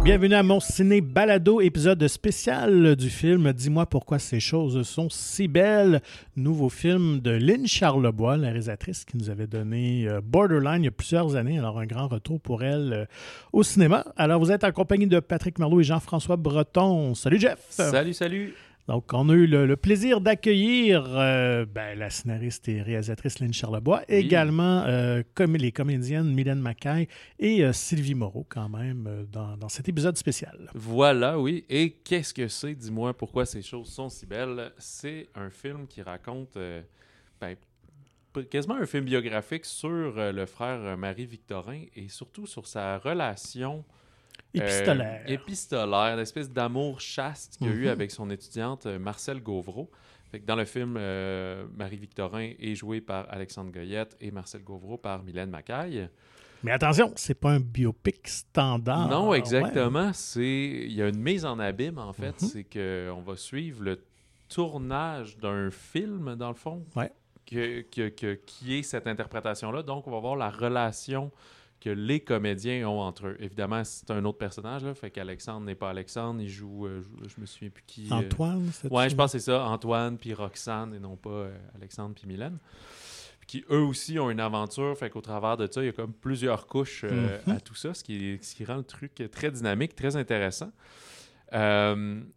Bienvenue à mon ciné balado, épisode spécial du film Dis-moi pourquoi ces choses sont si belles. Nouveau film de Lynn Charlebois, la réalisatrice qui nous avait donné Borderline il y a plusieurs années. Alors un grand retour pour elle au cinéma. Alors vous êtes en compagnie de Patrick Merlot et Jean-François Breton. Salut Jeff! Salut! Donc, on a eu le plaisir d'accueillir la scénariste et réalisatrice Lynn Charlebois, oui. Également les comédiennes Mylène Mackay et Sylvie Moreau, quand même, dans cet épisode spécial. Voilà, oui. Et qu'est-ce que c'est? Dis-moi pourquoi ces choses sont si belles. C'est un film qui raconte quasiment un film biographique sur le frère Marie-Victorin et surtout sur sa relation épistolaire, l'espèce d'amour chaste qu'il a eu avec son étudiante Marcelle Gauvreau. Fait que dans le film, Marie-Victorin est jouée par Alexandre Goyette et Marcelle Gauvreau par Mylène Mackay. Mais attention, c'est pas un biopic standard. Non, exactement. Ouais. Il y a une mise en abîme, en fait. C'est qu'on va suivre le tournage d'un film, dans le fond, qui est cette interprétation-là. Donc, on va voir la relation que les comédiens ont entre eux. Évidemment, c'est un autre personnage, là, fait qu'Alexandre n'est pas Alexandre, il joue, je me souviens plus qui... Antoine, c'est ça? Ouais, je pense que c'est ça, Antoine puis Roxane, et non pas Alexandre puis Mylène. Qui, eux aussi, ont une aventure, fait qu'au travers de ça, il y a comme plusieurs couches à tout ça, ce qui rend le truc très dynamique, très intéressant. Lynn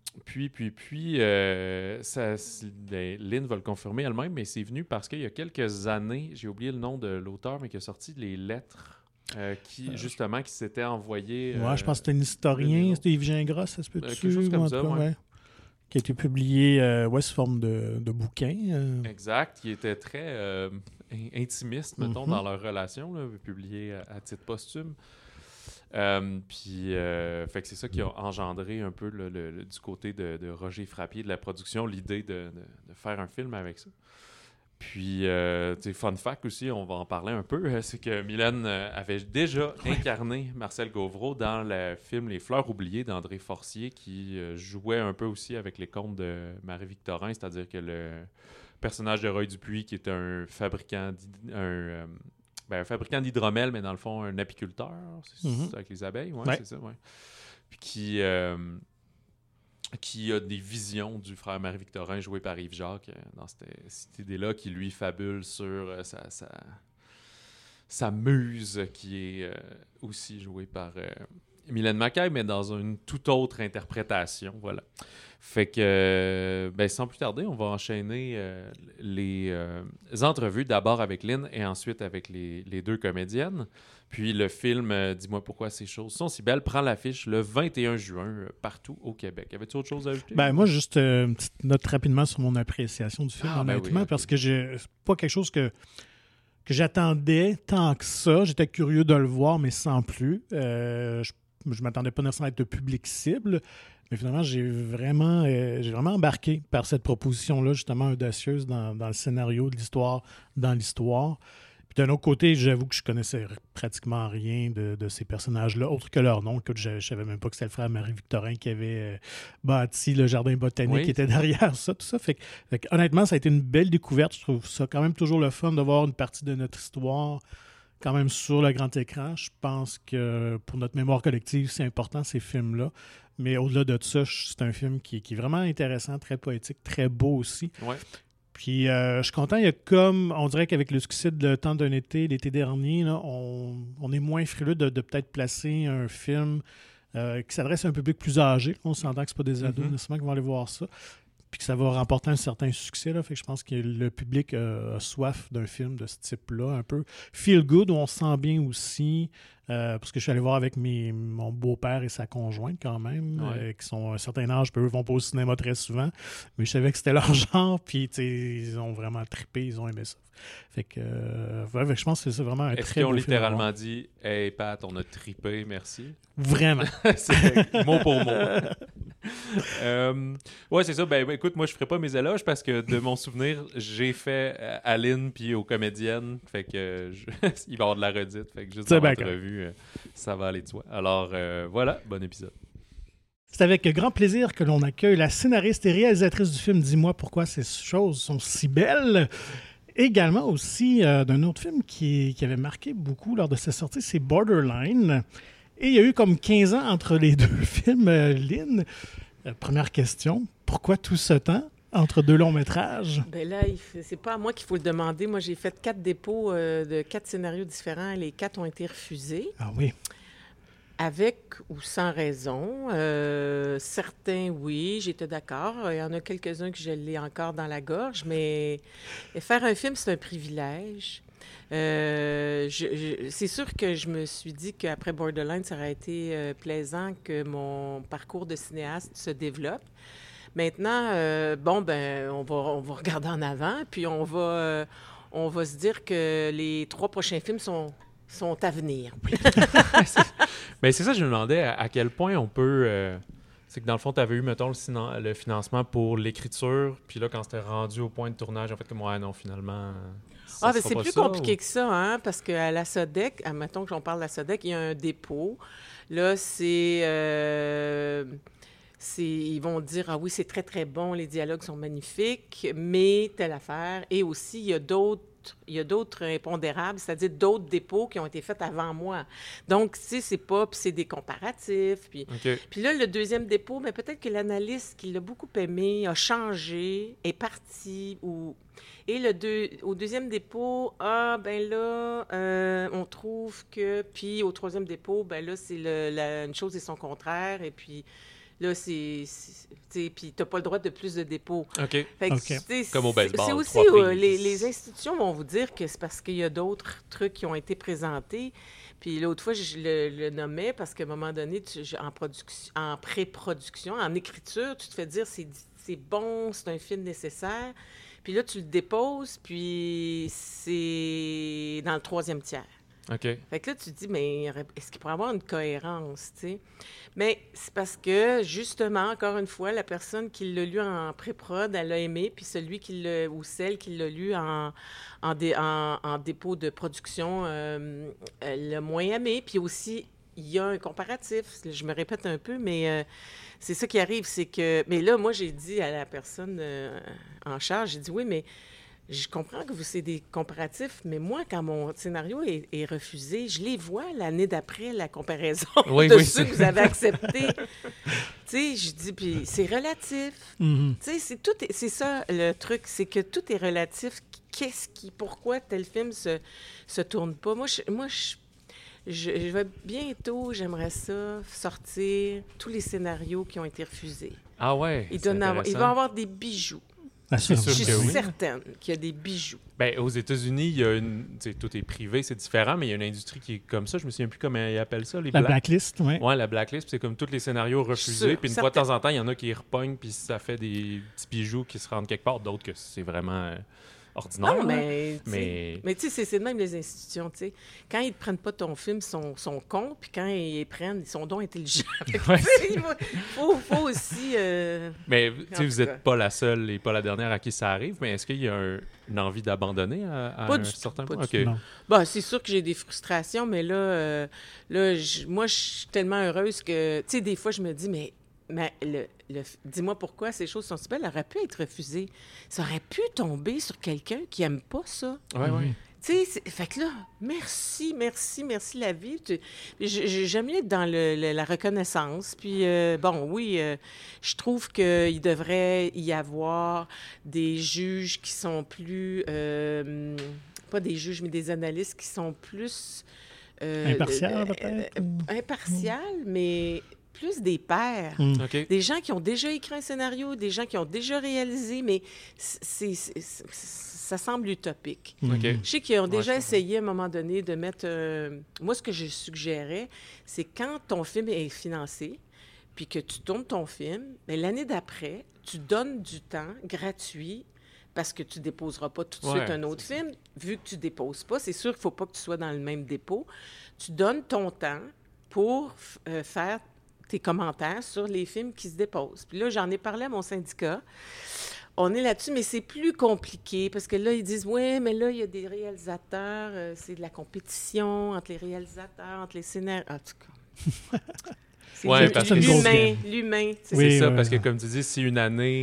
va le confirmer elle-même, mais c'est venu parce qu'il y a quelques années, j'ai oublié le nom de l'auteur, mais qui a sorti les lettres qui s'était envoyé... je pense que c'était un historien, c'était Yves Gingras, ça se peut-tu? Quelque chose comme ça, qui a été publié sous forme de bouquin. Exact, qui était très intimiste, mettons, dans leur relation, là, publié à titre posthume. Fait que c'est ça qui a engendré un peu du côté de Roger Frappier de la production, l'idée de faire un film avec ça. Puis, fun fact aussi, on va en parler un peu, c'est que Mylène avait déjà incarné Marcelle Gauvreau dans le film Les Fleurs oubliées d'André Forcier, qui jouait un peu aussi avec les contes de Marie-Victorin, c'est-à-dire que le personnage de Roy Dupuis, qui est un fabricant d'hydromel, mais dans le fond, un apiculteur, c'est ça, avec les abeilles, c'est ça, Puis qui a des visions du frère Marie-Victorin joué par Yves Jacques dans cette idée-là, qui lui fabule sur sa muse, qui est aussi jouée par Mylène Mackay, mais dans une toute autre interprétation, voilà. Fait que, sans plus tarder, on va enchaîner les entrevues, d'abord avec Lynn et ensuite avec les deux comédiennes. Puis le film Dis-moi pourquoi ces choses sont si belles prend l'affiche le 21 juin partout au Québec. Avais-tu autre chose à ajouter? Moi, juste une petite note rapidement sur mon appréciation du film, honnêtement, parce que c'est pas quelque chose que j'attendais tant que ça. J'étais curieux de le voir, mais sans plus. Je m'attendais pas nécessairement à être le public cible, mais finalement, j'ai vraiment embarqué par cette proposition-là, justement audacieuse dans le scénario de l'histoire, dans l'histoire. Puis d'un autre côté, j'avoue que je connaissais pratiquement rien de ces personnages-là, autre que leur nom. Écoute, je ne savais même pas que c'était le frère Marie-Victorin qui avait bâti le jardin botanique qui était derrière ça, tout ça. Fait que, honnêtement, ça a été une belle découverte. Je trouve ça quand même toujours le fun de voir une partie de notre histoire quand même sur le grand écran. Je pense que pour notre mémoire collective, c'est important, ces films-là. Mais au-delà de ça, c'est un film qui est vraiment intéressant, très poétique, très beau aussi. Ouais. Puis je suis content, il y a comme, on dirait qu'avec le succès de Le Temps d'un été, l'été dernier, là, on est moins frileux de peut-être placer un film qui s'adresse à un public plus âgé. On s'entend que ce pas des ados nécessairement qui vont aller voir ça. Puis que ça va remporter un certain succès. Là. Fait que je pense que le public a soif d'un film de ce type-là, un peu feel good, où on se sent bien aussi, parce que je suis allé voir avec mon beau-père et sa conjointe quand même, qui sont à un certain âge, puis eux vont pas au cinéma très souvent, mais je savais que c'était leur genre, puis ils ont vraiment trippé, ils ont aimé ça. Fait que je pense que c'est vraiment un très beau film. Est-ce qu'ils ont littéralement dit « Hey Pat, on a trippé, merci ». Vraiment. C'est mot pour mot. C'est ça. Écoute, moi, je ferai pas mes éloges parce que de mon souvenir, j'ai fait à Lynn puis aux comédiennes. Fait que il va y avoir de la redite. Fait que juste dans l'entrevue, ça va aller de soi. Alors, voilà, bon épisode. C'est avec grand plaisir que l'on accueille la scénariste et réalisatrice du film « Dis-moi pourquoi ces choses sont si belles ». Également aussi d'un autre film qui avait marqué beaucoup lors de sa sortie, c'est Borderline. Et il y a eu comme 15 ans entre les deux films. Lynn, première question, pourquoi tout ce temps entre deux longs métrages? Ben là, c'est pas à moi qu'il faut le demander. Moi, j'ai fait 4 dépôts de 4 scénarios différents. Les 4 ont été refusés. Ah oui. Avec ou sans raison. Certains, oui, j'étais d'accord. Il y en a quelques-uns que je l'ai encore dans la gorge, mais faire un film, c'est un privilège. C'est sûr que je me suis dit qu'après Borderline, ça aurait été plaisant que mon parcours de cinéaste se développe. Maintenant, on va regarder en avant, puis on va se dire que les 3 prochains films sont à venir. Mais c'est ça, je me demandais à quel point on peut... c'est que dans le fond, tu avais eu, mettons, le financement pour l'écriture, puis là, quand c'était rendu au point de tournage, en fait, comme, ouais, non, finalement... Ben c'est plus compliqué que ça, hein, parce qu'à la SODEC, mettons que j'en parle de la SODEC, il y a un dépôt. Là, ils vont dire, ah oui, c'est très, très bon, les dialogues sont magnifiques, mais telle affaire. Et aussi, il y a d'autres impondérables, c'est-à-dire d'autres dépôts qui ont été faits avant moi. Donc, tu sais, c'est des comparatifs. Puis là, le deuxième dépôt, mais peut-être que l'analyste qui l'a beaucoup aimé a changé, est parti Et au deuxième dépôt, on trouve que... Puis au troisième dépôt, là, c'est une chose et son contraire. Et puis là, puis t'as pas le droit de plus de dépôts. OK. Fait comme au baseball. C'est aussi... les institutions vont vous dire que c'est parce qu'il y a d'autres trucs qui ont été présentés. Puis l'autre fois, je le nommais parce qu'à un moment donné, en pré-production, en écriture, tu te fais dire c'est bon, c'est un film nécessaire. Puis là, tu le déposes, puis c'est dans le 3e tiers. OK. Fait que là, tu te dis, mais est-ce qu'il pourrait y avoir une cohérence, tu sais? Mais c'est parce que, justement, encore une fois, la personne qui l'a lu en pré-prod, elle l'a aimé, puis celui ou celle qui l'a lu en dépôt de production, elle l'a moins aimé. Puis aussi, il y a un comparatif. Je me répète un peu, mais... c'est ça qui arrive, c'est que... Mais là, moi, j'ai dit à la personne en charge, j'ai dit, oui, mais je comprends que c'est des comparatifs, mais moi, quand mon scénario est refusé, je les vois l'année d'après, la comparaison ceux que vous avez acceptés. Tu sais, je dis, puis c'est relatif. Mm-hmm. Tu sais, c'est ça le truc, c'est que tout est relatif. Pourquoi tel film se tourne pas? Moi, je vais bientôt, j'aimerais ça, sortir tous les scénarios qui ont été refusés. Ah ouais, il va y avoir des bijoux. C'est sûr je que suis oui. certaine qu'il y a des bijoux. Ben, aux États-Unis, il y a tout est privé, c'est différent, mais il y a une industrie qui est comme ça. Je me souviens plus comment ils appellent ça. La blacklist, oui. Oui, la blacklist, c'est comme tous les scénarios refusés. Puis une fois de temps en temps, il y en a qui repognent, puis ça fait des petits bijoux qui se rendent quelque part. D'autres que c'est vraiment... ordinaire. Non, mais tu sais, c'est de même les institutions, tu sais. Quand ils ne prennent pas ton film, ils sont cons, puis quand ils les prennent, ils sont donc intelligents. Il faut aussi... Mais tu sais, vous n'êtes pas la seule et pas la dernière à qui ça arrive, mais est-ce qu'il y a une envie d'abandonner à un certain point? Bon, c'est sûr que j'ai des frustrations, mais là moi, je suis tellement heureuse que... Tu sais, des fois, je me dis, mais dis-moi pourquoi ces choses sont si belles. Elles auraient pu être refusées. Ça aurait pu tomber sur quelqu'un qui n'aime pas ça. Oui. Tu sais, fait que là, merci la vie. J'aime mieux être dans la reconnaissance. Puis, je trouve qu'il devrait y avoir des juges qui sont plus... pas des juges, mais des analystes qui sont plus... impartials, peut-être? Impartials, mais... plus des pairs, des gens qui ont déjà écrit un scénario, des gens qui ont déjà réalisé, mais ça semble utopique. Je sais qu'ils ont déjà essayé à un moment donné de mettre... moi, ce que je suggérais, c'est quand ton film est financé, puis que tu tournes ton film, mais l'année d'après, tu donnes du temps gratuit parce que tu ne déposeras pas tout de suite un autre film. Vu que tu ne déposes pas, c'est sûr qu'il ne faut pas que tu sois dans le même dépôt. Tu donnes ton temps pour faire tes commentaires sur les films qui se déposent. Puis là, j'en ai parlé à mon syndicat. On est là-dessus, mais c'est plus compliqué parce que là, ils disent, oui, mais là, il y a des réalisateurs, c'est de la compétition entre les réalisateurs, entre les scénaristes. En tout cas, c'est parce que l'humain. C'est ça, parce que comme tu dis, si une année,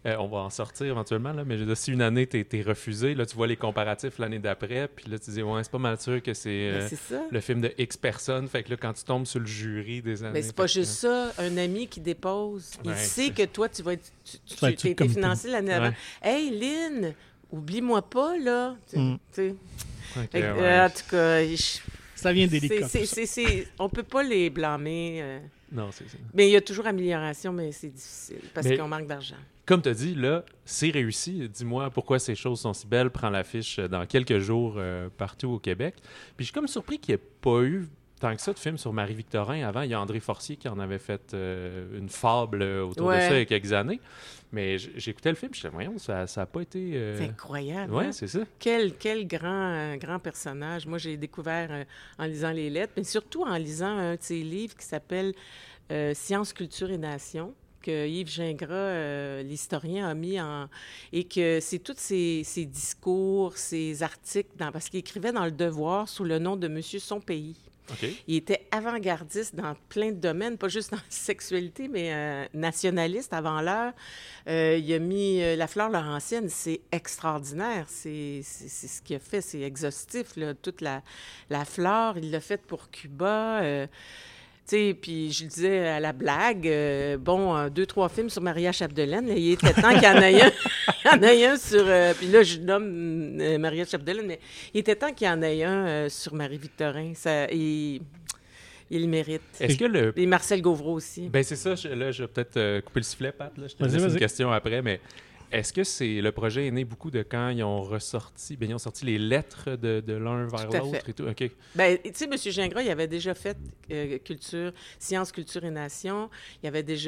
on va en sortir éventuellement, là, mais si une année, t'es refusé, là, tu vois les comparatifs l'année d'après, puis là, tu dis, ouais, c'est pas mal sûr que c'est le film de X personnes. Fait que là, quand tu tombes sur le jury des années... Mais c'est pas juste ça. Un ami qui dépose, il sait que toi, tu vas être... Tu été financé l'année avant. Hey, Lynn, oublie-moi pas, là. Tu sais. Okay, en tout cas... Ça vient délicat. On peut pas les blâmer. Non, c'est ça. Mais il y a toujours amélioration, mais c'est difficile parce qu'on manque d'argent. Comme tu as dit, là, c'est réussi. Dis-moi pourquoi ces choses sont si belles. Prends l'affiche dans quelques jours partout au Québec. Puis je suis comme surpris qu'il n'y ait pas eu tant que ça de films sur Marie-Victorin avant. Il y a André Forcier qui en avait fait une fable autour de ça il y a quelques années. Mais j'écoutais le film, je me disais, voyons, ça n'a pas été... C'est incroyable. Oui, hein? C'est ça. Quel grand personnage. Moi, j'ai découvert en lisant les lettres, mais surtout en lisant un de ses livres qui s'appelle Science, culture et nation, que Yves Gingras, l'historien, a mis en... Et que c'est tous ses discours, ses articles, parce qu'il écrivait dans Le Devoir sous le nom de Monsieur Son Pays. Okay. Il était avant-gardiste dans plein de domaines, pas juste dans la sexualité, mais nationaliste avant l'heure. Il a mis La Fleur Laurentienne, c'est extraordinaire. C'est ce qu'il a fait, c'est exhaustif, là, toute la flore. Il l'a fait pour Cuba. Tu sais, puis je le disais à la blague, 2-3 films sur Maria Chapdelaine, là, il était temps qu'il y en ait un. Il y en ait un sur... puis là, je nomme Maria Chapdelaine, mais il était temps qu'il y en ait un sur Marie-Victorin. Il le mérite. Est-ce que Et Marcel Gauvreau aussi. Ben c'est ça. Là, je vais peut-être couper le sifflet, Pat. Là. Je te laisse une question après, mais... Est-ce que le projet est né beaucoup de quand ils ont ressorti, ils ont sorti les lettres de l'un vers l'autre et tout? OK. Ben, tu sais, M. Gingras, il avait déjà fait Science, culture et nation. Il avait déjà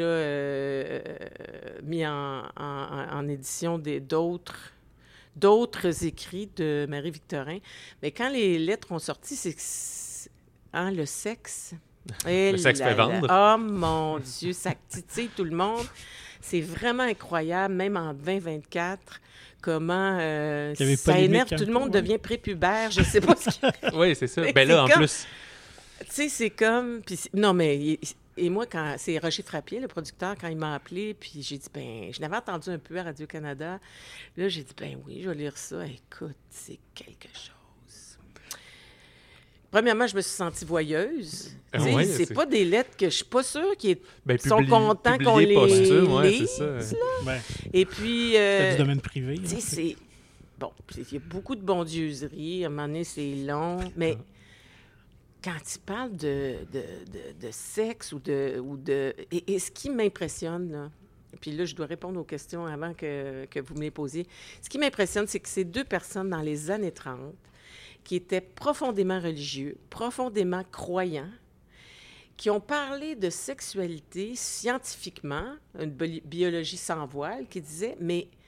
mis en édition d'autres écrits de Marie-Victorin. Mais quand les lettres ont sorti, c'est le sexe. Le sexe fait vendre. Oh mon Dieu, ça titille tout le monde. C'est vraiment incroyable, même en 2024, comment ça énerve. Tout le monde devient prépubère. Je ne sais pas ce qu'il y a. Oui, c'est ça. Ben là, en plus... Tu sais, c'est comme... Non, mais... Et moi, c'est Roger Frappier, le producteur, quand il m'a appelé, puis j'ai dit, je l'avais entendu un peu à Radio-Canada. Là, j'ai dit, oui, je vais lire ça. Écoute, c'est quelque chose. Premièrement, je me suis sentie voyeuse. C'est pas des lettres que je suis pas sûre qu'ils sont contents qu'on les lise. C'est ça. Et puis... c'est du domaine privé. C'est... Bon, il y a beaucoup de bondieuserie. À un moment donné, c'est long. Mais quand il parle de sexe ou de... Et ce qui m'impressionne, là, puis là, je dois répondre aux questions avant que vous me les posiez. Ce qui m'impressionne, c'est que ces deux personnes, dans les années 30, qui étaient profondément religieux, profondément croyants, qui ont parlé de sexualité scientifiquement, une biologie sans voile, qui disait,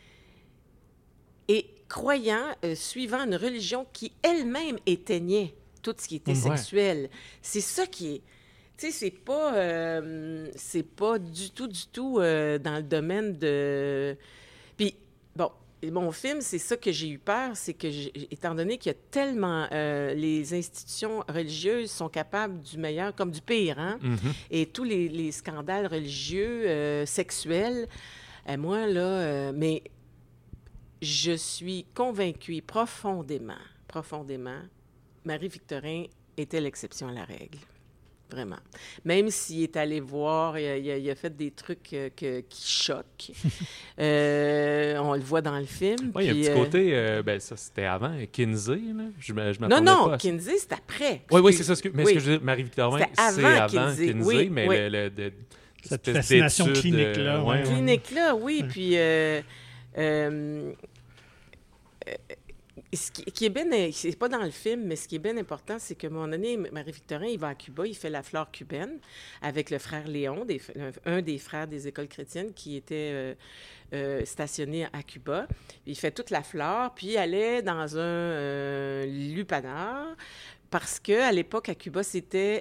et croyants, suivant une religion qui elle-même éteignait tout ce qui était sexuel. C'est ça qui est... Tu sais, c'est pas du tout dans le domaine de... Puis, bon... Et mon film, c'est ça que j'ai eu peur, c'est que, étant donné qu'il y a tellement... les institutions religieuses sont capables du meilleur comme du pire, hein? Mm-hmm. Et tous les scandales religieux, sexuels, moi, là... mais je suis convaincue profondément, Marie-Victorin était l'exception à la règle. Vraiment. Même s'il est allé voir, il a fait des trucs qui choquent. On le voit dans le film. Oui, il y a un petit côté, ça c'était avant, Kinsey, là. Je m'attendais pas. Non, Kinsey, c'est après. Oui, c'est ça. Mais ce que je veux dire, Marie-Victorin, c'est avant Kinsey, mais cette fascination clinique-là. Clinique-là, oui. Puis... ce qui est bien, c'est pas dans le film, mais ce qui est bien important, c'est que, à un moment donné, Marie-Victorin, il va à Cuba, il fait la flore cubaine avec le frère Léon, un des frères des écoles chrétiennes qui était stationné à Cuba. Il fait toute la flore, puis elle est dans un lupanar, parce qu'à l'époque, à Cuba, c'était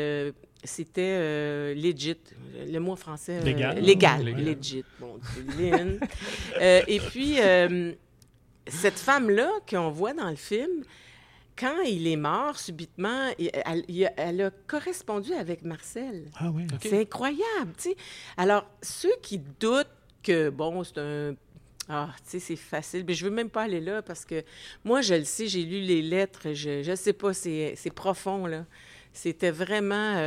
legit, le mot français... légal. Legit. Bon, Lynn. Et puis... cette femme-là qu'on voit dans le film, quand il est mort subitement, elle a correspondu avec Marcel. Ah oui, okay. C'est incroyable, tu sais. Alors, ceux qui doutent que, bon, c'est un... Ah, tu sais, c'est facile. Mais je veux même pas aller là parce que moi, je le sais, j'ai lu les lettres, je sais pas, c'est profond, là. C'était vraiment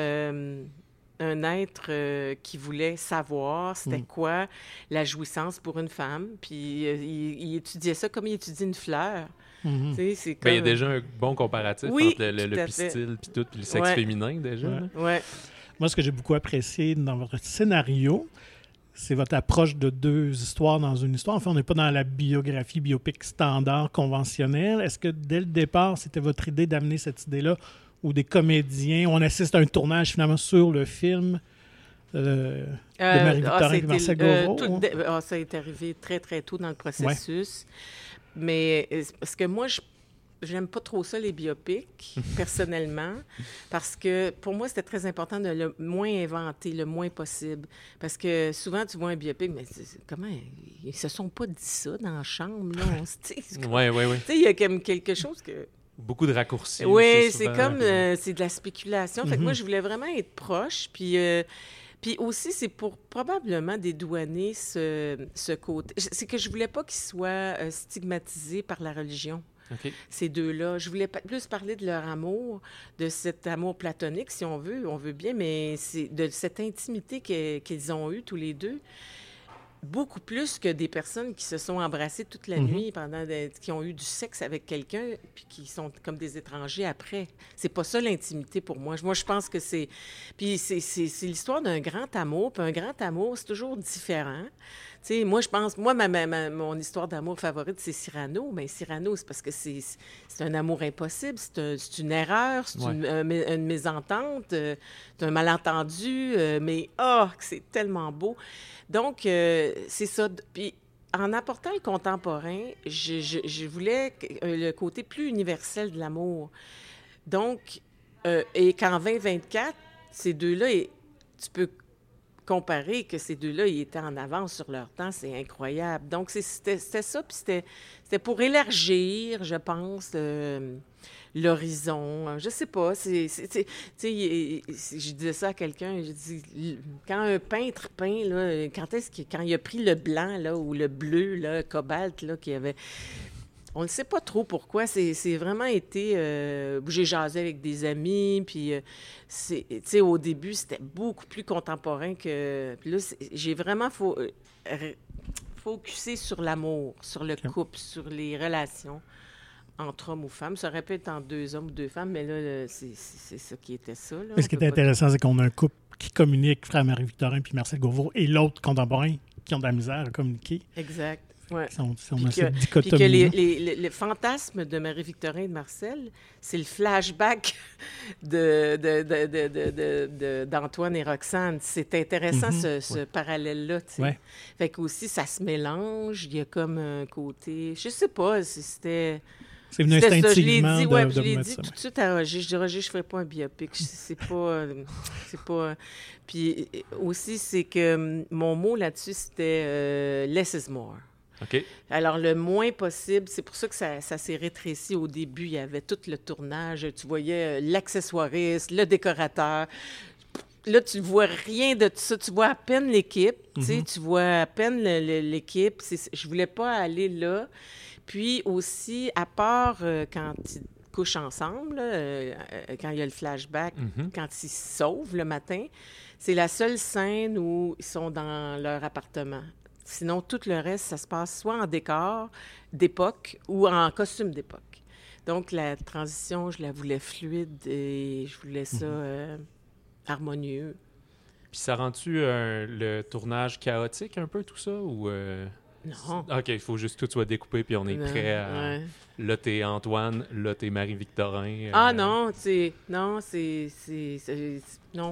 un être qui voulait savoir c'était quoi la jouissance pour une femme. Puis il étudiait ça comme il étudie une fleur. Tu sais, c'est comme... Ben, il y a déjà un bon comparatif entre le pistil puis tout, puis le sexe féminin, déjà. Ouais. Moi, ce que j'ai beaucoup apprécié dans votre scénario, c'est votre approche de 2 histoires dans une histoire. Enfin, on n'est pas dans la biographie biopic standard conventionnelle. Est-ce que dès le départ, c'était votre idée d'amener cette idée-là où des comédiens, on assiste à un tournage finalement sur le film de Marie-Victorin et Marcel Gauvreau? Ça est arrivé très, très tôt dans le processus. Mais parce que moi, j'aime pas trop ça, les biopics, personnellement, parce que pour moi, c'était très important de le moins inventer, le moins possible. Parce que souvent, tu vois un biopic, mais comment... Ils se sont pas dit ça dans la chambre, là. Oui. Tu sais, il y a comme quelque chose que... Beaucoup de raccourcis. Oui, c'est comme... c'est de la spéculation. Fait que moi, je voulais vraiment être proche, puis aussi, c'est pour probablement dédouaner ce côté... C'est que je voulais pas qu'ils soient stigmatisés par la religion. Okay. Ces deux-là. Je voulais plus parler de leur amour, de cet amour platonique, si on veut bien, mais c'est de cette intimité qu'ils ont eue tous les deux. Beaucoup plus que des personnes qui se sont embrassées toute la nuit qui ont eu du sexe avec quelqu'un puis qui sont comme des étrangers après. C'est pas ça l'intimité pour moi. Moi, je pense que c'est... Puis c'est l'histoire d'un grand amour. Puis un grand amour, c'est toujours différent. Tu sais, moi, je pense... Moi, mon histoire d'amour favorite, c'est Cyrano. Mais Cyrano, c'est parce que c'est un amour impossible. C'est une erreur, c'est une mésentente, c'est un malentendu. Mais, c'est tellement beau. Donc, c'est ça. Puis, en apportant le contemporain, je voulais le côté plus universel de l'amour. Donc, et qu'en 2024, ces deux-là, tu peux comparer que ces deux-là, ils étaient en avance sur leur temps, c'est incroyable. Donc, c'était ça, puis c'était pour élargir, je pense, l'horizon. Je sais pas, tu sais, je disais ça à quelqu'un, je dis, quand un peintre peint, là, quand il a pris le blanc, là, ou le bleu, là, cobalt, là, qu'il y avait... On ne sait pas trop pourquoi. C'est vraiment été... j'ai jasé avec des amis, puis au début, c'était beaucoup plus contemporain que... Puis là, j'ai vraiment focusé sur l'amour, sur le couple, sur les relations entre hommes ou femmes. Ça aurait pu être entre 2 hommes ou 2 femmes, mais là, c'est ça qui était ça. Là. Mais ce qui est intéressant, c'est qu'on a un couple qui communique, frère Marie-Victorin puis Marcel Gauvreau, et l'autre contemporain qui ont de la misère à communiquer. Exact. Ouais. Si on a cette dichotomie. Puis que les fantasmes de Marie-Victorin et de Marcel, c'est le flashback d'Antoine et Roxane. C'est intéressant, ce parallèle-là. Ouais. Fait qu'aussi, ça se mélange. Il y a comme un côté... Je sais pas, c'était... C'est venu instinctivement je l'ai dit tout de suite à Roger. Je dis, Roger, je ferai pas un biopic. C'est pas... Puis aussi, c'est que mon mot là-dessus, c'était less is more. OK. Alors, le moins possible, c'est pour ça que ça s'est rétréci au début. Il y avait tout le tournage. Tu voyais l'accessoiriste, le décorateur. Là, tu vois rien de tout ça. Tu vois à peine l'équipe. Tu vois à peine l'équipe. Je voulais pas aller là. Puis aussi, à part quand ils couchent ensemble, quand il y a le flashback, quand ils se sauvent le matin, c'est la seule scène où ils sont dans leur appartement. Sinon, tout le reste, ça se passe soit en décor d'époque ou en costume d'époque. Donc, la transition, je la voulais fluide et je voulais ça harmonieux. Puis ça rend-tu le tournage chaotique un peu, tout ça, ou... Non. OK, il faut juste que tout soit découpé, puis on est prêt à... Ouais. Là, t'es Antoine, là, t'es Marie-Victorin. Non, non, non.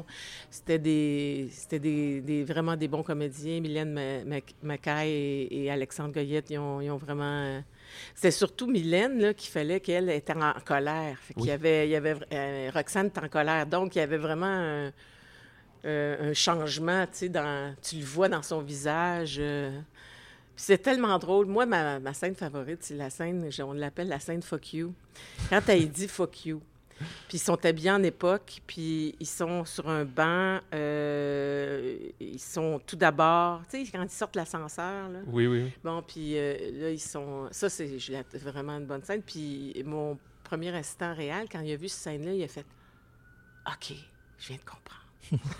C'était vraiment des bons comédiens. Mylène Mackay et Alexandre Goyette, ils ont vraiment... C'était surtout Mylène, là, qu'il fallait qu'elle était en colère. Fait qu'il y avait Roxane était en colère. Donc, il y avait vraiment un changement, tu sais, tu le vois dans son visage... C'est tellement drôle. Moi, ma scène favorite, c'est la scène, on l'appelle la scène « fuck you ». Quand elle dit « fuck you », Puis ils sont habillés en époque, puis ils sont sur un banc. Ils sont tout d'abord, tu sais, quand ils sortent de l'ascenseur, là. Oui, oui. Bon, puis là, ils sont... Ça, c'est vraiment une bonne scène. Puis mon premier assistant réel, quand il a vu cette scène-là, il a fait « OK, je viens de comprendre. »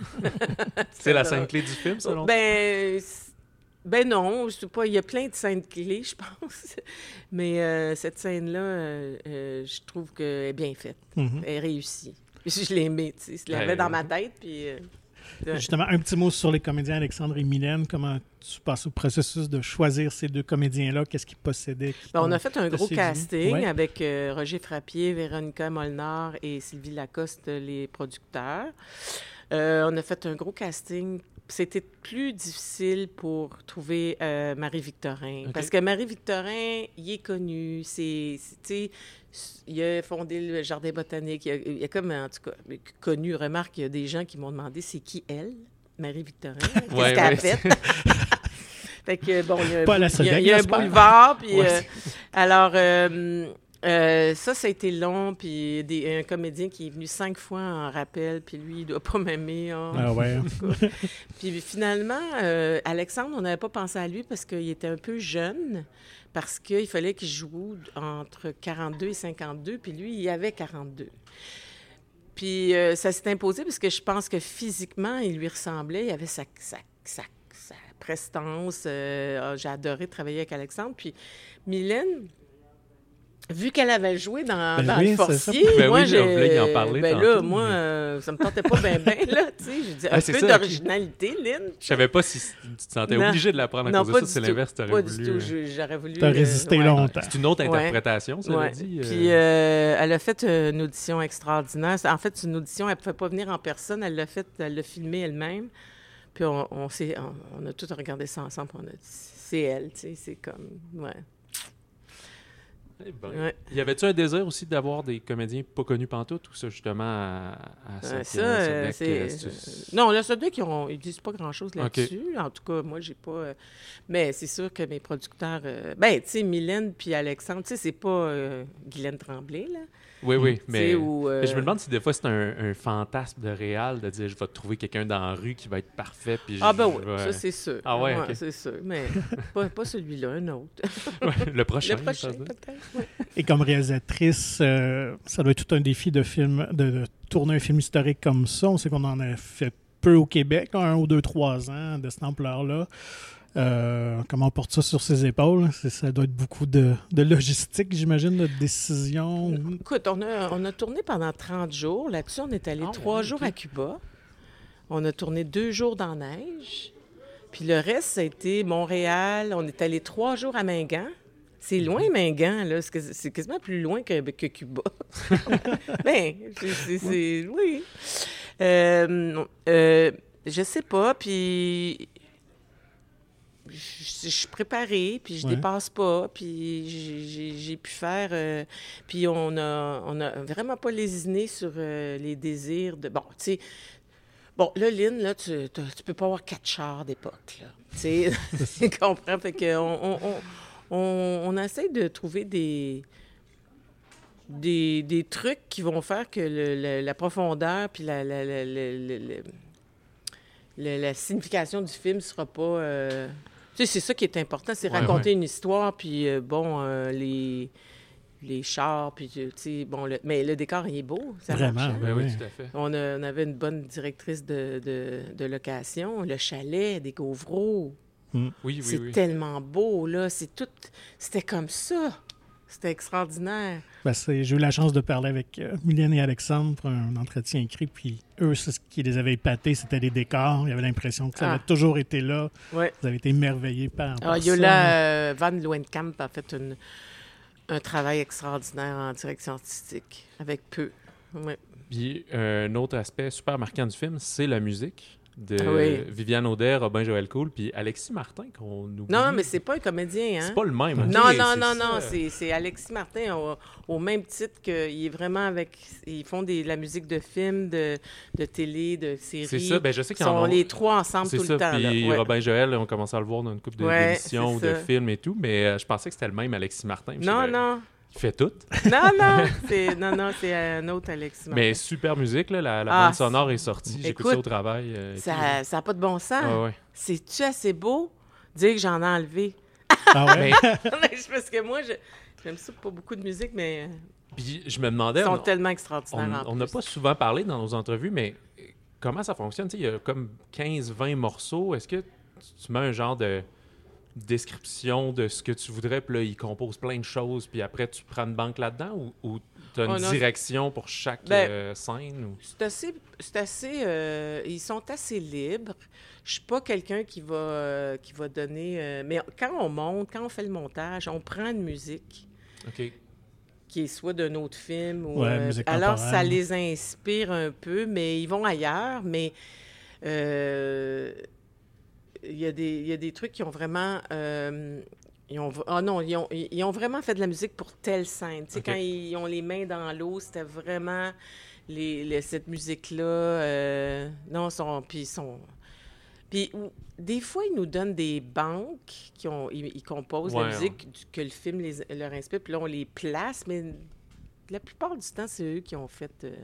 C'est la scène clé du film, selon toi? Ben non, je sais pas. Il y a plein de scènes clés, je pense. Mais cette scène-là, je trouve qu'elle est bien faite. Elle est réussie. Je l'ai aimée, tu sais. Je l'avais dans ma tête, puis... Justement, un petit mot sur les comédiens Alexandre et Mylène. Comment tu passes au processus de choisir ces deux comédiens-là? Qu'est-ce qu'ils possédaient? On a fait un gros casting avec Roger Frappier, Véronica Molnar et Sylvie Lacoste, les producteurs. On a fait un gros casting. C'était plus difficile pour trouver Marie-Victorin. Okay. Parce que Marie-Victorin, il est connu. Il a fondé le Jardin botanique. Il a comme, en tout cas, connu. Remarque, il y a des gens qui m'ont demandé c'est qui elle, Marie-Victorin? Qu'est-ce qu'elle a fait? Fait que, bon, il y a un boulevard. Puis, alors, ça a été long. Puis, un comédien qui est venu 5 fois en rappel. Puis lui, il ne doit pas m'aimer. Hein, ah ouais. Puis finalement, Alexandre, on n'avait pas pensé à lui parce qu'il était un peu jeune. Parce qu'il fallait qu'il joue entre 42 et 52. Puis lui, il avait 42. Puis ça s'est imposé parce que je pense que physiquement, il lui ressemblait. Il avait sa prestance. J'ai adoré travailler avec Alexandre. Puis Mylène, vu qu'elle avait joué dans Le Forcier, moi, je voulais en parler là, moi, ça me tentait pas bien, là, tu sais. J'ai dit, un peu d'originalité, Lynn. Je savais pas si tu te sentais obligée de la prendre à cause de ça, c'est l'inverse, tu aurais voulu... Pas du tout, j'aurais voulu... T'as résisté longtemps. C'est une autre interprétation, ça veut dire. Puis elle a fait une audition extraordinaire. En fait, c'est une audition, elle ne pouvait pas venir en personne, elle l'a filmée elle-même. Puis on a tous regardé ça ensemble, puis on a dit, c'est elle, tu sais, c'est comme... Ouais. Eh ben. Y avait-tu un désir aussi d'avoir des comédiens pas connus pantoute ou ça, justement, à Non, là, ceux-là ils disent pas grand-chose là-dessus. Okay. En tout cas, moi, j'ai pas... Mais c'est sûr que mes producteurs... tu sais, Mylène puis Alexandre, tu sais, c'est pas Guylaine Tremblay, là. Oui, mais je me demande si des fois c'est un fantasme de réal de dire je vais trouver quelqu'un dans la rue qui va être parfait. Puis ça c'est sûr. Ah ouais, okay. C'est sûr, mais pas celui-là, un autre. Le prochain peut-être, oui. Et comme réalisatrice, ça doit être tout un défi de tourner un film historique comme ça. On sait qu'on en a fait peu au Québec, 1 ou 2, 3 ans de cette ampleur-là. Comment on porte ça sur ses épaules? Ça doit être beaucoup de logistique, j'imagine, de décision. Écoute, on a tourné pendant 30 jours. Là-dessus, on est allé 3 jours à Cuba. On a tourné 2 jours dans la neige. Puis le reste, ça a été Montréal. On est allé 3 jours à Mingan. C'est loin, Mingan, là. C'est quasiment plus loin que Cuba. Oui. Je sais pas, puis... Je suis préparée, puis je dépasse pas, puis j'ai pu faire... puis on a vraiment pas lésiné sur les désirs de... Bon, tu sais... Bon, là, Lynn, là, tu peux pas avoir 4 chars d'époque, là. Tu sais, tu comprends? Fait que on essaie de trouver des trucs qui vont faire que la profondeur puis la signification du film sera pas... tu sais, c'est ça qui est important, c'est raconter une histoire, puis les chars, puis tu sais, mais le décor, il est beau. Ça vraiment, marche, oui, tout à fait. On avait une bonne directrice de location, le chalet des Gauvreaux. Oui. C'est tellement beau, là. C'était comme ça. C'était extraordinaire. J'ai eu la chance de parler avec Mylène et Alexandre pour un entretien écrit, puis eux, ce qui les avait épatés, c'était les décors. Il y avait l'impression que ça avait toujours été là. Ouais. Vous avez été émerveillés par ça. Yola Van Loenkamp a fait un travail extraordinaire en direction artistique, avec peu. Ouais. Puis un autre aspect super marquant du film, c'est la musique de Viviane Audet, Robin Joël Cool, puis Alexis Martin qu'on oublie. Non, mais c'est pas un comédien, hein? C'est pas le même. Okay? Non, c'est Alexis Martin au même titre qu'il est vraiment avec... Ils font la musique de films, de télé, de séries. C'est ça, je sais qu'ils sont les 3 ensemble tout le temps. Puis Robin Joël, on commence à le voir dans une couple d'émissions ou de films et tout, mais je pensais que c'était le même Alexis Martin. Non. fait tout. Non, c'est un autre Alexis Martin. Mais super musique, là, la bande sonore est sortie. J'écoute ça au travail. Ça n'a pas de bon sens. Ouais. C'est-tu assez beau dire que j'en ai enlevé? Ah ouais? Parce que moi, j'aime ça, pas beaucoup de musique, mais... Puis je me demandais... Ils sont tellement extraordinaires on n'a pas souvent parlé dans nos entrevues, mais comment ça fonctionne? Il y a comme 15-20 morceaux. Est-ce que tu mets un genre de description de ce que tu voudrais, puis là, il compose plein de choses, puis après, tu prends une banque là-dedans, ou tu as une direction pour chaque scène? Ou... C'est assez... ils sont assez libres. Je suis pas quelqu'un qui va donner... mais quand on fait le montage, on prend une musique qui est soit d'un autre film, ou... alors, ça les inspire un peu, mais ils vont ailleurs, mais... Il y a des trucs qui ont vraiment... ils ont vraiment fait de la musique pour telle scène. Tu sais, quand ils ont les mains dans l'eau, c'était vraiment cette musique-là. Puis des fois, ils nous donnent des banques, ils composent la musique que le film leur inspire, puis là, on les place, mais la plupart du temps, c'est eux qui ont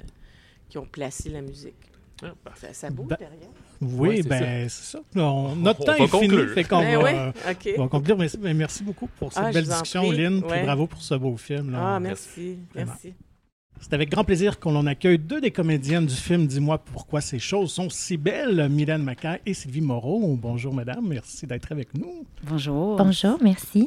placé la musique. Ça bouge derrière. Oui, c'est ça. Notre temps est fini. Fait qu'on va conclure. Merci beaucoup pour cette belle discussion, Lynn. Puis bravo pour ce beau film. Là. Merci. C'est avec grand plaisir qu'on accueille deux des comédiennes du film Dis-moi pourquoi ces choses sont si belles, Mylène Macaire et Sylvie Moreau. Bonjour, mesdames. Merci d'être avec nous. Bonjour. Bonjour, merci.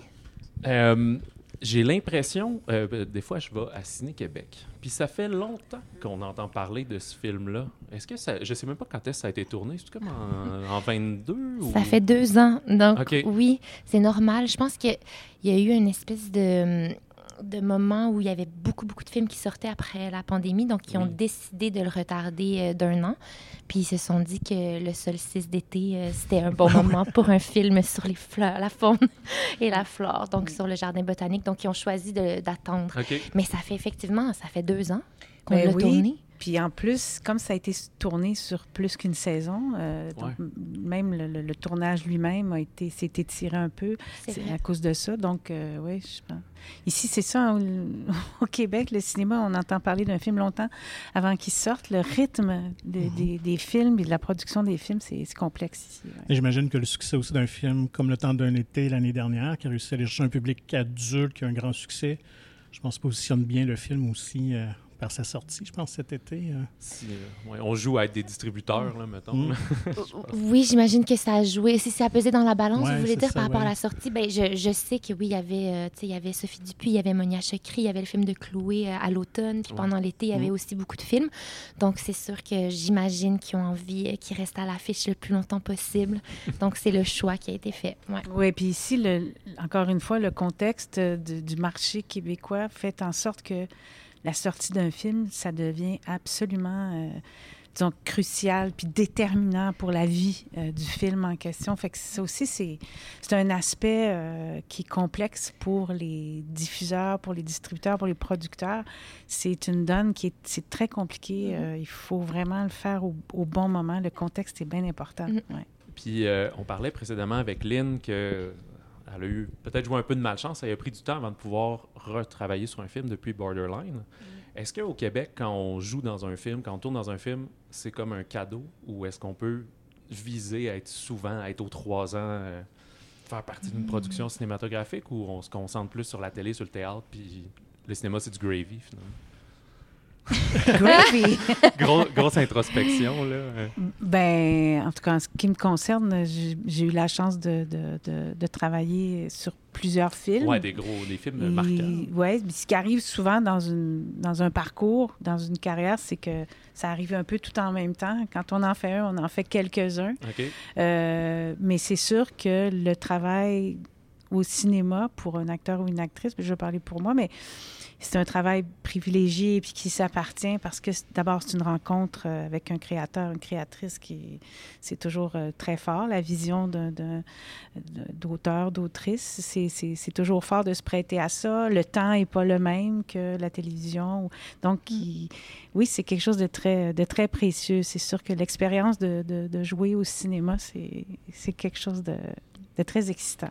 J'ai l'impression, des fois, je vais à Ciné-Québec, puis ça fait longtemps qu'on entend parler de ce film-là. Est-ce que ça... Je sais même pas quand est-ce que ça a été tourné. C'est comme en 22? Ou... Ça fait 2 ans. Donc, oui, c'est normal. Je pense qu'il y a eu une espèce de moment où il y avait beaucoup de films qui sortaient après la pandémie, donc ils ont décidé de le retarder d'1 an. Puis ils se sont dit que le solstice d'été, c'était un bon moment pour un film sur les fleurs, la faune et la flore, donc sur le jardin botanique. Donc ils ont choisi d'attendre. Mais ça fait 2 ans qu'on l'a tourné. Puis en plus, comme ça a été tourné sur plus qu'une saison, donc même le tournage lui-même s'est étiré un peu à cause de ça. Donc, oui, je pense. Ici, c'est ça, au Québec, le cinéma, on entend parler d'un film longtemps avant qu'il sorte. Le rythme des films et de la production des films, c'est complexe ici. Ouais. Et j'imagine que le succès aussi d'un film comme Le temps d'un été l'année dernière, qui a réussi à aller chercher un public adulte, qui a un grand succès, je pense positionne bien le film aussi... par sa sortie, je pense, cet été. On joue à être des distributeurs, là, mettons. Oui, j'imagine que ça a joué. Si ça pesait dans la balance, vous voulez dire, par rapport à la sortie, ben, je sais que oui, il y avait Sophie Dupuis, il y avait Monia Chokri, il y avait le film de Chloé à l'automne, puis pendant l'été, il y avait aussi beaucoup de films. Donc, c'est sûr que j'imagine qu'ils ont envie qu'ils restent à l'affiche le plus longtemps possible. Donc, c'est le choix qui a été fait. Oui, puis ici, encore une fois, le contexte du marché québécois fait en sorte que la sortie d'un film, ça devient absolument, disons, crucial puis déterminant pour la vie du film en question. Fait que ça aussi, c'est un aspect qui est complexe pour les diffuseurs, pour les distributeurs, pour les producteurs. C'est une donne c'est très compliqué. Il faut vraiment le faire au bon moment. Le contexte est bien important. Ouais. Puis, on parlait précédemment avec Lynn que... Elle a eu peut-être joué un peu de malchance. Elle a pris du temps avant de pouvoir retravailler sur un film depuis Borderline. Est-ce qu'au Québec, quand on joue dans un film, quand on tourne dans un film, c'est comme un cadeau? Ou est-ce qu'on peut viser à être aux 3 ans, faire partie d'une production cinématographique, ou on se concentre plus sur la télé, sur le théâtre, puis le cinéma, c'est du gravy, finalement? Gravy. Grosse introspection, là. Ben, en tout cas, en ce qui me concerne, j'ai eu la chance de travailler sur plusieurs films. Oui, des films marquants. Oui, ce qui arrive souvent dans un parcours, dans une carrière, c'est que ça arrive un peu tout en même temps. Quand on en fait un, on en fait quelques-uns. Mais c'est sûr que le travail au cinéma pour un acteur ou une actrice, je vais parler pour moi, mais c'est un travail privilégié et puis qui s'appartient parce que d'abord, c'est une rencontre avec un créateur, une créatrice c'est toujours très fort. La vision d'auteur, d'autrice, c'est toujours fort de se prêter à ça. Le temps n'est pas le même que la télévision. Donc, oui, c'est quelque chose de très précieux. C'est sûr que l'expérience de jouer au cinéma, c'est quelque chose de très excitant.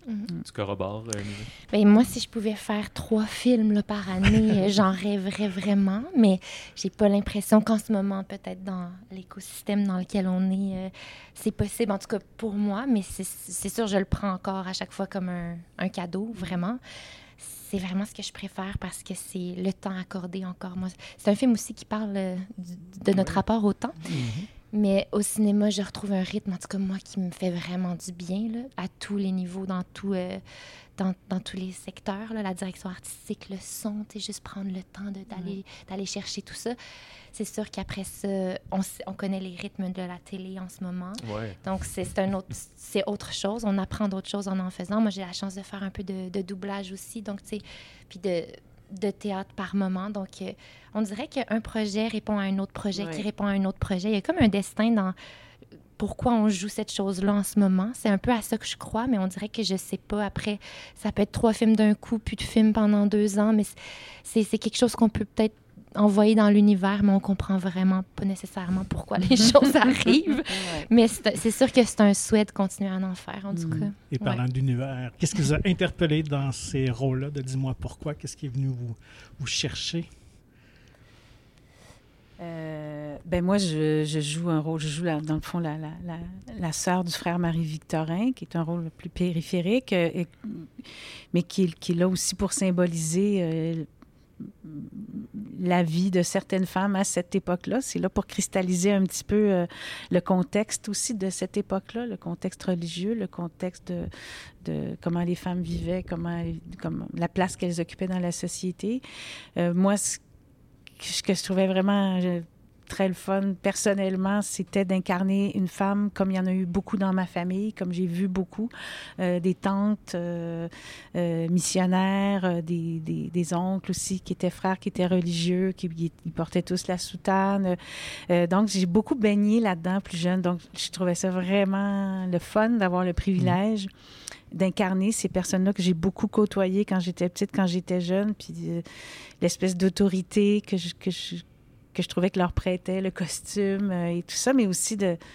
Tu corrobores, Bien, moi, si je pouvais faire 3 films là, par année, j'en rêverais vraiment, mais j'ai pas l'impression qu'en ce moment, peut-être dans l'écosystème dans lequel on est, c'est possible, en tout cas pour moi, mais c'est sûr, je le prends encore à chaque fois comme un cadeau, vraiment. C'est vraiment ce que je préfère parce que c'est le temps accordé encore. Moi, c'est un film aussi qui parle de notre rapport au temps. Mais au cinéma, je retrouve un rythme, en tout cas moi, qui me fait vraiment du bien, là, à tous les niveaux, dans tous les secteurs, là, la direction artistique, le son, juste prendre le temps d'aller chercher tout ça. C'est sûr qu'après ça, on connaît les rythmes de la télé en ce moment. Ouais. Donc, c'est autre chose. On apprend d'autres choses en faisant. Moi, j'ai la chance de faire un peu de doublage aussi, donc, tu sais, puis de théâtre par moment. Donc, on dirait qu'un projet répond à un autre projet qui répond à un autre projet. Il y a comme un destin dans pourquoi on joue cette chose-là en ce moment. C'est un peu à ça que je crois, mais on dirait que je sais pas. Après, ça peut être 3 films d'un coup, puis de films pendant 2 ans, mais c'est quelque chose qu'on peut peut-être envoyer dans l'univers, mais on comprend vraiment pas nécessairement pourquoi les choses arrivent. Mais c'est sûr que c'est un souhait de continuer à en faire, en tout cas. Et parlant d'univers, qu'est-ce qui vous a interpellé dans ces rôles-là de Dis-moi pourquoi? Qu'est-ce qui est venu vous chercher? Ben moi, je joue un rôle, dans le fond la sœur du frère Marie-Victorin, qui est un rôle plus périphérique, mais qui est là aussi pour symboliser la vie de certaines femmes à cette époque-là. C'est là pour cristalliser un petit peu le contexte aussi de cette époque-là, le contexte religieux, le contexte de comment les femmes vivaient, comment la place qu'elles occupaient dans la société. Moi, ce que je trouvais vraiment très le fun, personnellement, c'était d'incarner une femme comme il y en a eu beaucoup dans ma famille, comme j'ai vu beaucoup, des tantes missionnaires, des oncles aussi qui étaient frères, qui étaient religieux, ils portaient tous la soutane. Donc, j'ai beaucoup baigné là-dedans plus jeune. Donc, je trouvais ça vraiment le fun d'avoir le privilège d'incarner ces personnes-là que j'ai beaucoup côtoyées quand j'étais petite, quand j'étais jeune, puis l'espèce d'autorité que je trouvais que leur prêtait, le costume et tout ça, mais aussi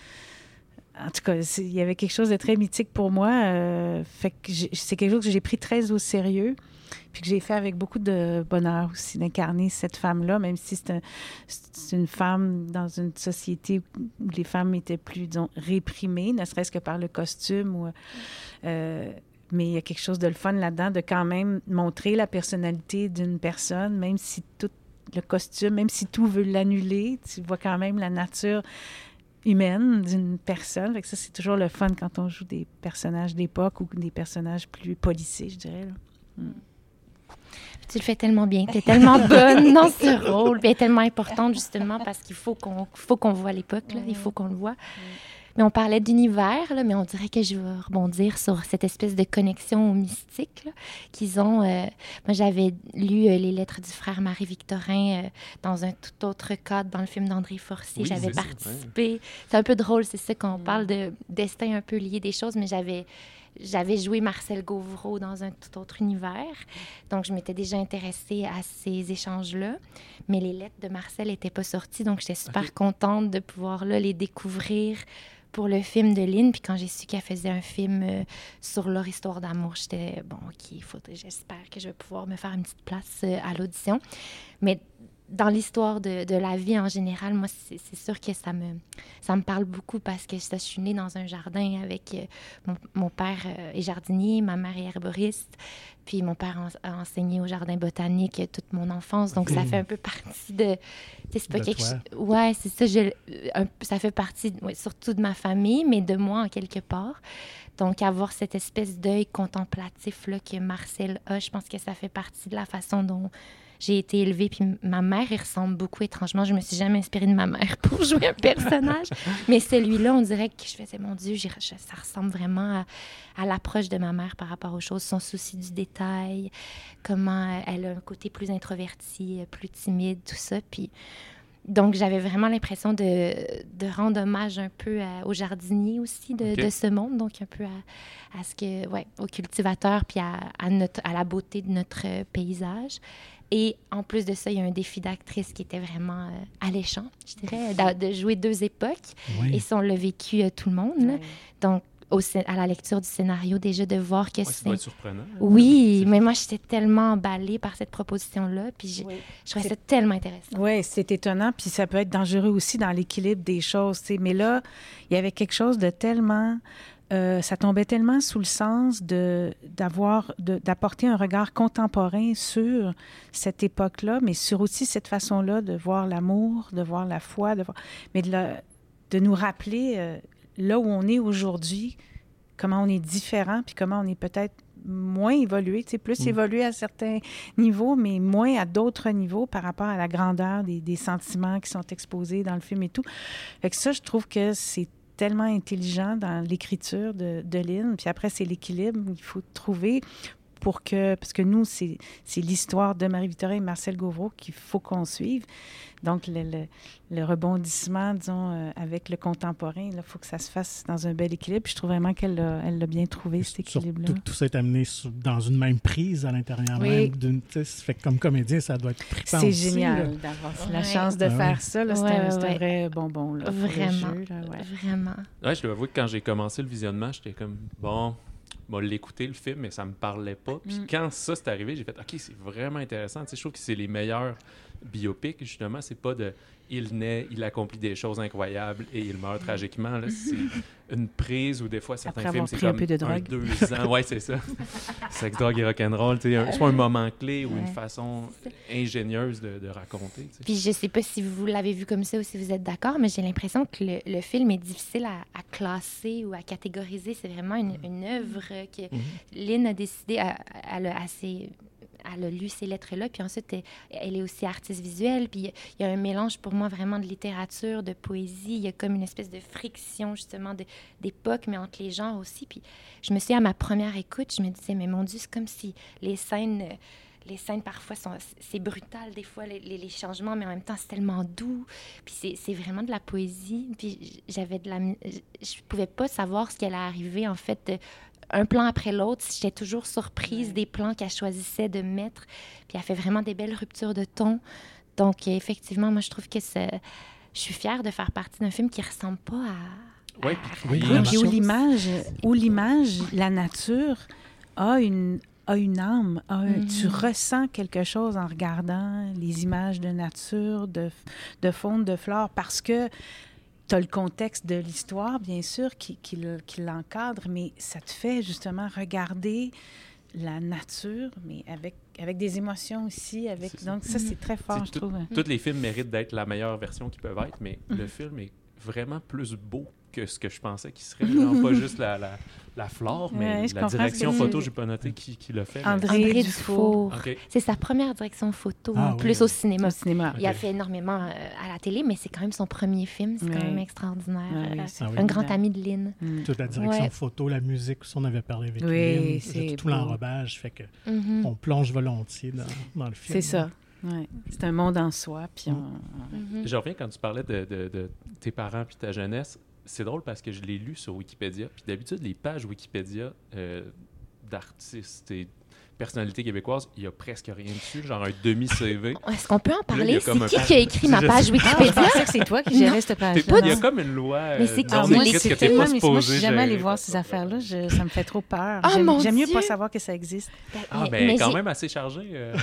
en tout cas, il y avait quelque chose de très mythique pour moi. Fait que c'est quelque chose que j'ai pris très au sérieux, puis que j'ai fait avec beaucoup de bonheur aussi, d'incarner cette femme-là, même si c'est une femme dans une société où les femmes étaient plus, disons, réprimées, ne serait-ce que par le costume. Mais il y a quelque chose de le fun là-dedans, de quand même montrer la personnalité d'une personne, même si tout le costume, même si tout veut l'annuler, tu vois quand même la nature humaine d'une personne. Fait que ça, c'est toujours le fun quand on joue des personnages d'époque ou des personnages plus policiers, je dirais. Tu le fais tellement bien, tu es tellement bonne dans ce rôle, puis elle est tellement importante justement parce qu'il faut qu'on voit l'époque, là, il faut qu'on le voit. Mais on parlait d'univers, là, mais on dirait que je vais rebondir sur cette espèce de connexion au mystique là, qu'ils ont. Moi, j'avais lu les lettres du frère Marie-Victorin dans un tout autre cadre dans le film d'André Forcier. Oui, j'avais participé. Ouais. C'est un peu drôle, c'est ça qu'on parle de destin un peu lié des choses, mais j'avais joué Marcel Gauvreau dans un tout autre univers. Donc, je m'étais déjà intéressée à ces échanges-là. Mais les lettres de Marcel n'étaient pas sorties, donc j'étais super contente de pouvoir là, les découvrir pour le film de Lynn. Puis quand j'ai su qu'elle faisait un film sur leur histoire d'amour, j'étais, bon, OK, j'espère que je vais pouvoir me faire une petite place à l'audition. Mais dans l'histoire de la vie en général, moi, c'est sûr que ça me parle beaucoup parce que je suis née dans un jardin avec mon père est jardinier, ma mère est herboriste, puis mon père a enseigné au jardin botanique toute mon enfance, donc ça fait un peu partie de... C'est pas quelque chose... Ouais, c'est ça, ça fait partie surtout de ma famille, mais de moi en quelque part. Donc, avoir cette espèce d'œil contemplatif là, que Marcel a, je pense que ça fait partie de la façon dont j'ai été élevée. Puis ma mère, il ressemble beaucoup étrangement. Je me suis jamais inspirée de ma mère pour jouer un personnage. Mais celui-là, on dirait que je faisais, mon Dieu, ça ressemble vraiment à l'approche de ma mère par rapport aux choses. Son souci du détail, comment elle a un côté plus introverti, plus timide, tout ça. Puis donc, j'avais vraiment l'impression de rendre hommage un peu aux jardiniers aussi de ce monde. Donc, un peu à ce que, aux cultivateurs, puis à la beauté de notre paysage. Et en plus de ça, il y a un défi d'actrice qui était vraiment alléchant, je dirais, de jouer 2 époques. Oui. Et ça, on l'a vécu tout le monde. Là. Donc, à la lecture du scénario, déjà de voir que ça doit être surprenant. Oui, mais moi, j'étais tellement emballée par cette proposition-là, puis je trouvais ça tellement intéressant. Oui, c'est étonnant, puis ça peut être dangereux aussi dans l'équilibre des choses, tu sais. Mais là, il y avait quelque chose de tellement... ça tombait tellement sous le sens d'apporter un regard contemporain sur cette époque-là, mais sur aussi cette façon-là de voir l'amour, de voir la foi, mais de nous rappeler là où on est aujourd'hui, comment on est différent, puis comment on est peut-être moins évolué, tu sais, plus évolué à certains niveaux, mais moins à d'autres niveaux par rapport à la grandeur des sentiments qui sont exposés dans le film et tout. Fait que ça, je trouve que c'est tellement intelligent dans l'écriture de Lynn. Puis après, c'est l'équilibre qu'il faut trouver parce que nous, c'est l'histoire de Marie-Victorin et Marcel Gauvreau qu'il faut qu'on suive. Donc, le rebondissement, disons, avec le contemporain, il faut que ça se fasse dans un bel équilibre. Puis je trouve vraiment qu'elle l'a bien trouvé, cet équilibre-là. Tout ça est amené dans une même prise à l'intérieur même d'une... Fait que comme comédien, ça doit être trippant aussi. C'est génial d'avoir la chance de faire ça. Là, c'est un vrai bonbon. Là, vraiment, vraiment. Ouais, je dois avouer que quand j'ai commencé le visionnement, j'étais comme, bon... m'a l'écouté le film, mais ça me parlait pas. Puis quand ça c'est arrivé, j'ai fait OK, c'est vraiment intéressant. Tu sais, je trouve que c'est les meilleurs biopics, justement. C'est pas de il naît, il accomplit des choses incroyables et il meurt tragiquement. Là, c'est une prise où des fois certains films c'est comme 2 ans. Ouais, c'est ça. Sex, drogue et rock'n'roll. Tu sais, soit un moment clé ou une façon ingénieuse de raconter. Tu sais. Puis je sais pas si vous l'avez vu comme ça ou si vous êtes d'accord, mais j'ai l'impression que le film est difficile à classer ou à catégoriser. C'est vraiment une œuvre que Lynn a décidé, elle a lu ces lettres-là, puis ensuite, elle est aussi artiste visuelle, puis il y a un mélange pour moi vraiment de littérature, de poésie, il y a comme une espèce de friction justement d'époque, mais entre les genres aussi, puis je me souviens à ma première écoute, je me disais, mais mon Dieu, c'est comme si les scènes parfois, c'est brutal des fois, les changements, mais en même temps, c'est tellement doux. Puis c'est vraiment de la poésie. Puis je pouvais pas savoir ce qui allait arriver, en fait, un plan après l'autre. J'étais toujours surprise des plans qu'elle choisissait de mettre. Puis elle fait vraiment des belles ruptures de ton. Donc, effectivement, moi, je trouve que je suis fière de faire partie d'un film qui ressemble pas à... Puis où l'image, la nature, a une âme. Tu ressens quelque chose en regardant les images de nature, de faune, de flore, parce que tu as le contexte de l'histoire, bien sûr, qui l'encadre, mais ça te fait justement regarder la nature, mais avec des émotions aussi. Donc ça, c'est très fort, je trouve. Tous les films méritent d'être la meilleure version qu'ils peuvent être, mais le film est vraiment plus beau que ce que je pensais qu'il serait. Non, pas juste la flore, mais la direction photo, j'ai pas noté qui l'a fait. André Dufour. Okay. C'est sa première direction photo, plus au cinéma. Il a fait énormément à la télé, mais c'est quand même son premier film. C'est quand même extraordinaire. Un grand ami de Lynn. Toute la direction photo, la musique, on avait parlé avec Lynn, tout l'enrobage, fait que on plonge volontiers dans le film. C'est ça. Ouais. C'est un monde en soi. Puis Je reviens quand tu parlais de tes parents puis ta jeunesse. C'est drôle parce que je l'ai lu sur Wikipédia. Puis d'habitude, les pages Wikipédia d'artistes et personnalités québécoises, il n'y a presque rien dessus, genre un demi-CV. Est-ce qu'on peut en parler? C'est qui a écrit ma page Wikipédia? Je pensais que c'est toi qui gérais cette page-là. Il y a comme une loi mais c'est qui? que tu n'es pas supposé. Moi, je suis jamais allée voir ces affaires-là. Ça me fait trop peur. J'aime mieux pas savoir que ça existe. Mais quand même assez chargé.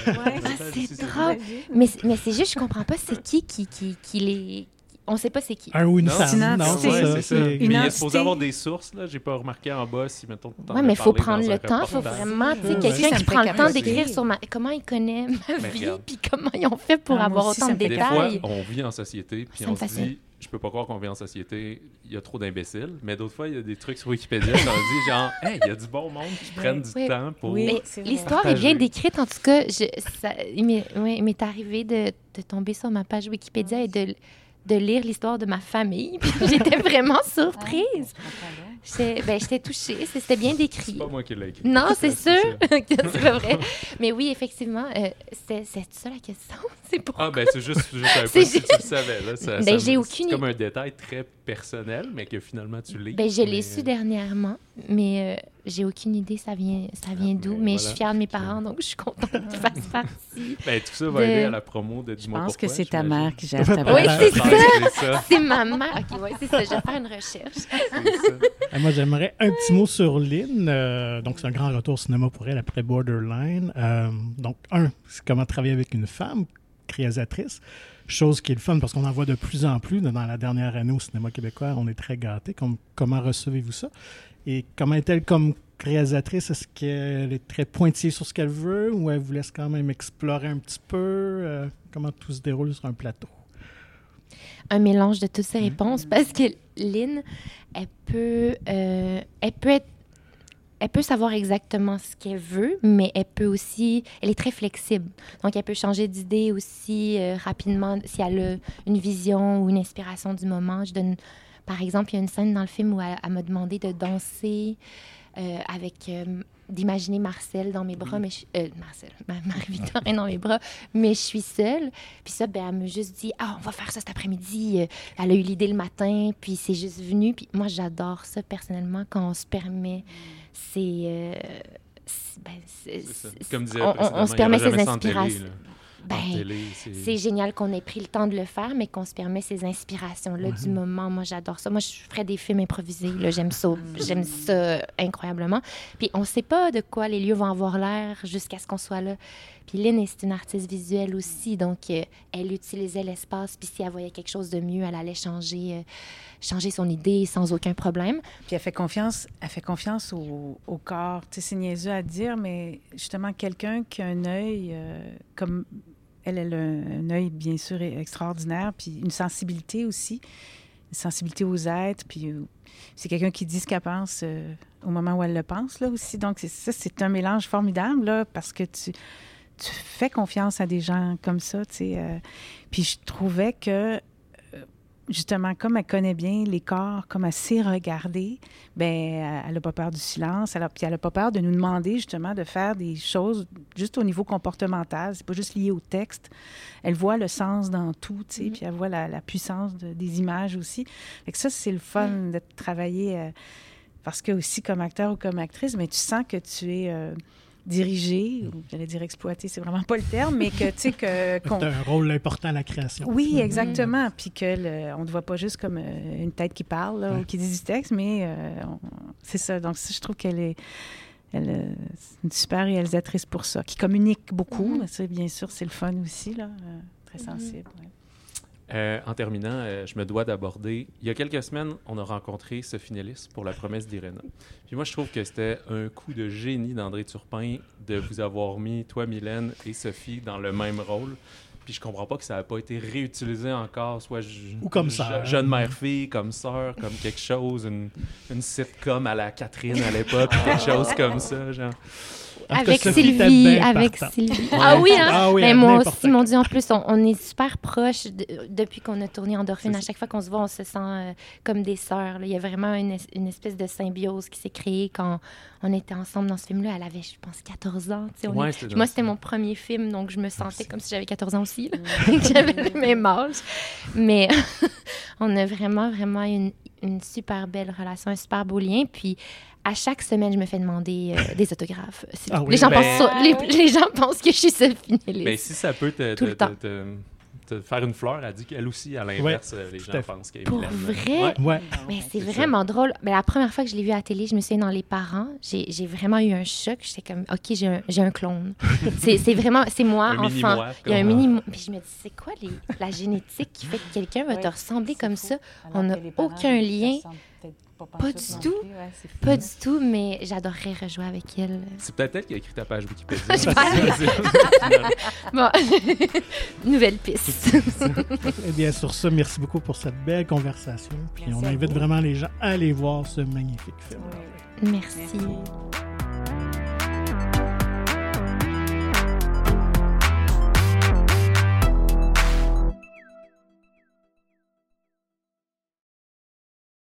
C'est drôle. Mais c'est juste, je comprends pas c'est qui les... On ne sait pas c'est qui. Un ou une femme. Non, c'est ça. Mais il est supposé avoir des sources. Je n'ai pas remarqué en bas si, mettons... Oui, mais il faut prendre le temps. Il faut vraiment... Quelqu'un qui prend le temps d'écrire sur comment il connaît ma vie, puis comment ils ont fait pour avoir autant de détails. Des fois, on vit en société, puis on se dit... Je peux pas croire qu'on vit en société, il y a trop d'imbéciles. Mais d'autres fois, il y a des trucs sur Wikipédia qui ont dit genre, hey, il y a du bon monde qui prennent du temps pour. Oui, l'histoire est bien décrite. En tout cas, il m'est arrivé de tomber sur ma page Wikipédia et de lire l'histoire de ma famille. J'étais vraiment surprise. J'étais touchée. C'était bien décrit. C'est pas moi qui l'ai écrit. Non, c'est sûr que c'est pas vrai. Mais oui, effectivement, c'est ça la question. C'est pourquoi. C'est juste un peu si tu le savais. Là, j'ai aucune... C'est comme un détail très personnel, mais que finalement tu lis. Je l'ai su dernièrement, mais j'ai aucune idée ça vient d'où, mais je suis fière de mes parents, donc je suis contente qu'ils fassent partie. Tout ça va aider à la promo de Dis-moi pourquoi. Je pense que c'est ta mère qui gère ta Oui, c'est ça. C'est ma mère. OK, oui, c'est ça. Je vais faire une recherche. Moi, j'aimerais un petit mot sur Lynn. Donc, c'est un grand retour au cinéma pour elle après Borderline. Donc, c'est comment travailler avec une femme réalisatrice. Chose qui est le fun parce qu'on en voit de plus en plus. Dans la dernière année au cinéma québécois, on est très gâtés. Comment recevez-vous ça? Et comment est-elle comme réalisatrice? Est-ce qu'elle est très pointillée sur ce qu'elle veut ou elle vous laisse quand même explorer un petit peu? Comment tout se déroule sur un plateau? Un mélange de toutes ces réponses parce que Lynn, elle peut savoir exactement ce qu'elle veut, mais elle est très flexible. Donc, elle peut changer d'idée aussi rapidement si elle a une vision ou une inspiration du moment. Par exemple, il y a une scène dans le film où elle m'a demandé de danser d'imaginer Marcel dans mes bras, mais Marie-Victorine dans mes bras, mais je suis seule. Puis ça, elle m'a juste dit, on va faire ça cet après-midi. Elle a eu l'idée le matin, puis c'est juste venu. Puis moi, j'adore ça personnellement quand on se permet. Comme disait on se permet ces inspirations. Télé, c'est génial qu'on ait pris le temps de le faire, mais qu'on se permet ces inspirations-là du moment. Moi, j'adore ça. Moi, je ferais des films improvisés. Là, j'aime ça incroyablement. Puis, on ne sait pas de quoi les lieux vont avoir l'air jusqu'à ce qu'on soit là. Puis, Lynn, c'est une artiste visuelle aussi, donc elle utilisait l'espace. Puis, si elle voyait quelque chose de mieux, elle allait changer son idée sans aucun problème. Puis, elle fait confiance au corps. Tu sais, c'est niaiseux à dire, mais justement, quelqu'un qui a un œil comme... Elle a un œil, bien sûr, extraordinaire, puis une sensibilité aussi, une sensibilité aux êtres, puis c'est quelqu'un qui dit ce qu'elle pense au moment où elle le pense, là, aussi. Donc, c'est un mélange formidable, là, parce que tu fais confiance à des gens comme ça, tu sais. Puis je trouvais que, justement, comme elle connaît bien les corps, comme elle sait regarder, bien, elle n'a pas peur du silence, puis elle n'a pas peur de nous demander, justement, de faire des choses juste au niveau comportemental. C'est pas juste lié au texte. Elle voit le sens dans tout, tu sais, puis elle voit la puissance des images aussi. Fait que ça, c'est le fun de travailler, parce que aussi, comme acteur ou comme actrice, mais tu sens que tu es... dirigé, j'allais dire exploité, c'est vraiment pas le terme, mais que, tu sais, que... C'est un rôle important à la création. Oui, exactement. Puis on ne te voit pas juste comme une tête qui parle là, ou qui dit du texte, mais c'est ça. Donc, ça, je trouve qu'elle est une super réalisatrice pour ça, qui communique beaucoup. Ça, bien sûr, c'est le fun aussi, là, très sensible. En terminant, je me dois d'aborder... Il y a quelques semaines, on a rencontré Sophie Nellis pour La promesse d'Irena. Puis moi, je trouve que c'était un coup de génie d'André Turpin de vous avoir mis, toi, Mylène, et Sophie, dans le même rôle. Puis je comprends pas que ça n'a pas été réutilisé encore, soit ou comme sœur. Jeune mère-fille, comme sœur, comme quelque chose, une sitcom à la Catherine à l'époque, quelque chose comme ça, genre... Avec Sylvie. Ah oui, hein? Ah oui, mais moi aussi, mon Dieu, en plus, on est super proches depuis qu'on a tourné Endorphine. À chaque fois qu'on se voit, on se sent comme des sœurs. Là. Il y a vraiment une espèce de symbiose qui s'est créée quand on était ensemble dans ce film-là. Elle avait, je pense, 14 ans. Moi, c'était mon premier film, donc je me sentais comme si j'avais 14 ans aussi. J'avais le même âge. Mais on a vraiment, vraiment une super belle relation, un super beau lien. Puis, à chaque semaine, je me fais demander des autographes. Les gens pensent que je suis Sophie Nellis. Mais si ça peut te faire une fleur, elle dit qu'elle aussi, à l'inverse, les gens pensent qu'elle est Pour vrai? Ouais. Mais c'est vraiment drôle. Mais la première fois que je l'ai vue à la télé, je me souviens dans Les Parents, j'ai vraiment eu un choc. J'étais comme, OK, j'ai un clone. c'est moi, enfant. Il y a un mini... Puis je me dis, c'est quoi la génétique qui fait que quelqu'un va te ressembler comme ça? On n'a aucun lien. Pas du tout. Pas du tout, mais j'adorerais rejouer avec elle. C'est peut-être elle qui a écrit ta page Wikipédia. Bon, nouvelle piste. Eh bien, sur ça, merci beaucoup pour cette belle conversation. Puis on invite vraiment les gens à aller voir ce magnifique film. Merci.